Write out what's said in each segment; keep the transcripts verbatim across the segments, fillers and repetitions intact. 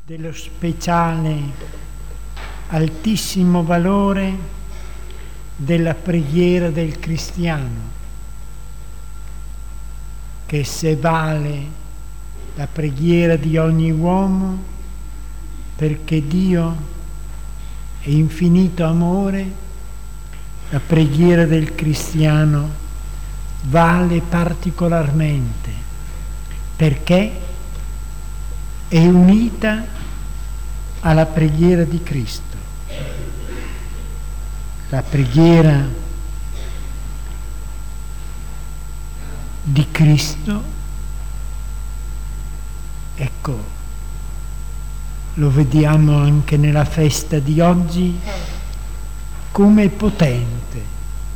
dello speciale altissimo valore della preghiera del cristiano, che se vale la preghiera di ogni uomo, perché Dio è infinito amore, la preghiera del cristiano vale particolarmente perché è unita alla preghiera di Cristo. La preghiera di Cristo, ecco, lo vediamo anche nella festa di oggi, come è potente.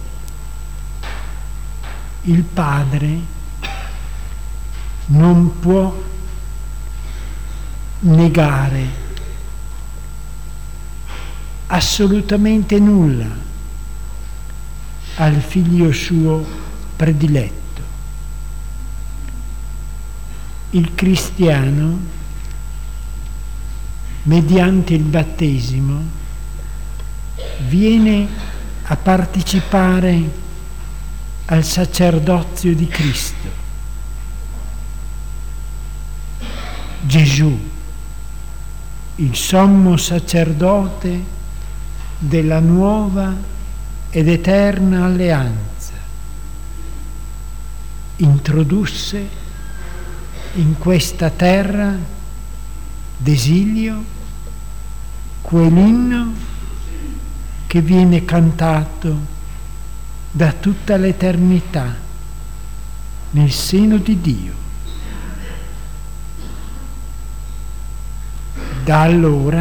Il Padre non può negare assolutamente nulla al figlio suo prediletto. Il cristiano, mediante il battesimo, viene a partecipare al sacerdozio di Cristo. Gesù, il sommo sacerdote della nuova ed eterna alleanza, introdusse in questa terra d'esilio quell'inno che viene cantato da tutta l'eternità nel seno di Dio. Da allora,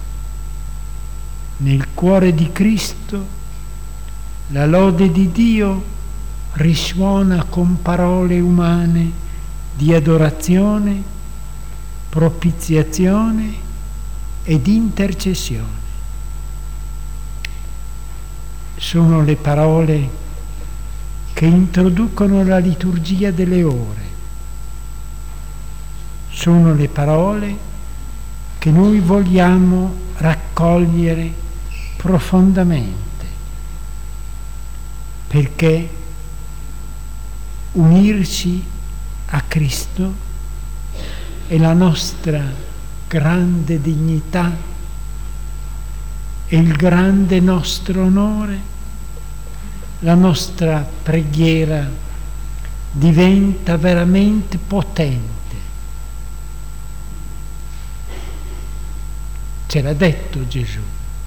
nel cuore di Cristo, la lode di Dio risuona con parole umane di adorazione, propiziazione ed intercessione. Sono le parole che introducono la liturgia delle ore. Sono le parole che noi vogliamo raccogliere profondamente, perché unirsi a Cristo è la nostra grande dignità, è il grande nostro onore. La nostra preghiera diventa veramente potente. Ce l'ha detto Gesù.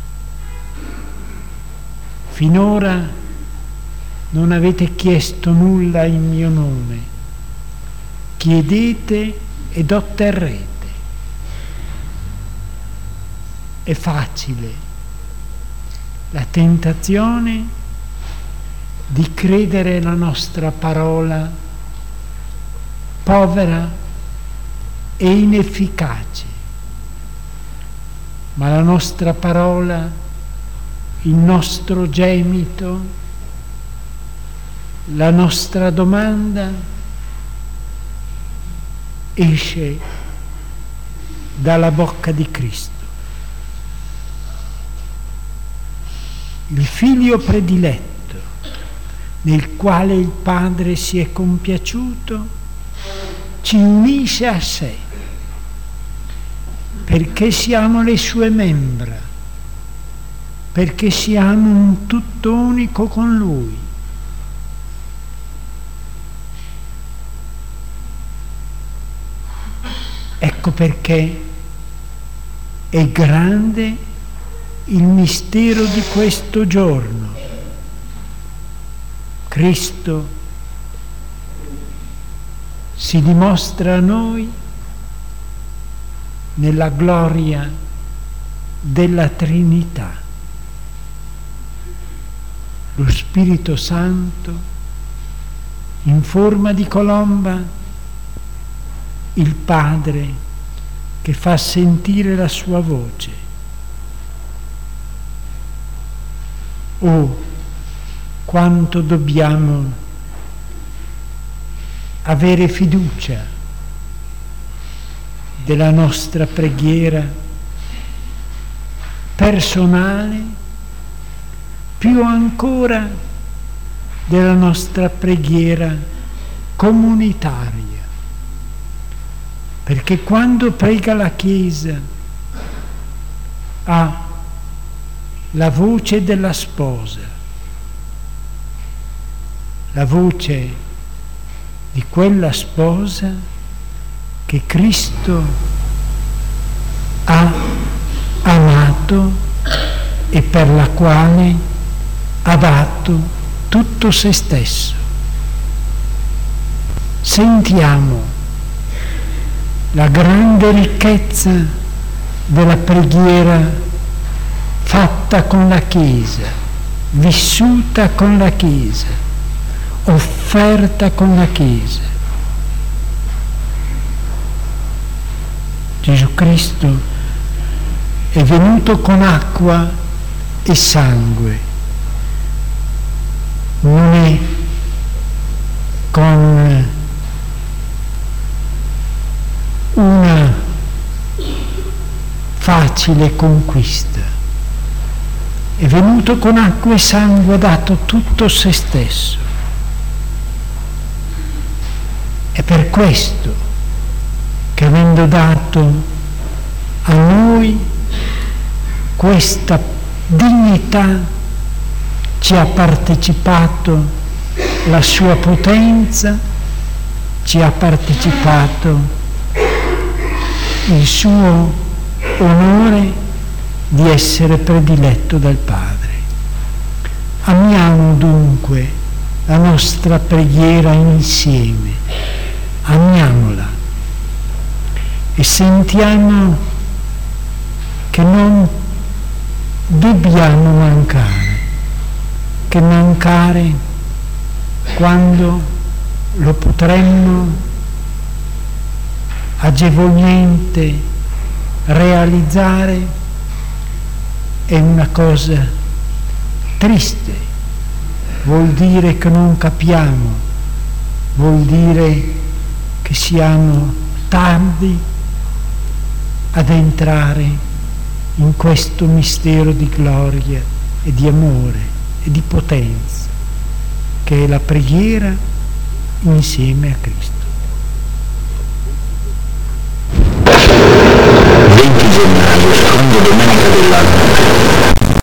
Finora non avete chiesto nulla in mio nome. Chiedete ed otterrete. È facile la tentazione di credere la nostra parola povera e inefficace. Ma la nostra parola, il nostro gemito, la nostra domanda esce dalla bocca di Cristo. Il figlio prediletto, nel quale il Padre si è compiaciuto, ci unisce a sé, perché siamo le sue membra, perché siamo un tutto unico con Lui. Ecco perché è grande il mistero di questo giorno. Cristo si dimostra a noi nella gloria della Trinità. Lo Spirito Santo, in forma di colomba, il Padre che fa sentire la sua voce. Oh, quanto dobbiamo avere fiducia della nostra preghiera personale, più ancora della nostra preghiera comunitaria. Perché quando prega la Chiesa ha la voce della sposa, la voce di quella sposa che Cristo ha amato e per la quale ha dato tutto se stesso. Sentiamo la grande ricchezza della preghiera fatta con la Chiesa, vissuta con la Chiesa, offerta con la Chiesa. Gesù Cristo è venuto con acqua e sangue, non è con una facile conquista, è venuto con acqua e sangue, ha dato tutto se stesso. È per questo che, avendo dato a noi questa dignità, ci ha partecipato la sua potenza, ci ha partecipato il suo onore di essere prediletto dal Padre. Amiamo dunque la nostra preghiera insieme, amiamola e sentiamo che non dobbiamo mancare, che mancare quando lo potremmo agevolmente realizzare è una cosa triste, vuol dire che non capiamo, vuol dire che siamo tardi ad entrare in questo mistero di gloria e di amore e di potenza che è la preghiera insieme a Cristo. venti gennaio, seconda domenica dell'anno.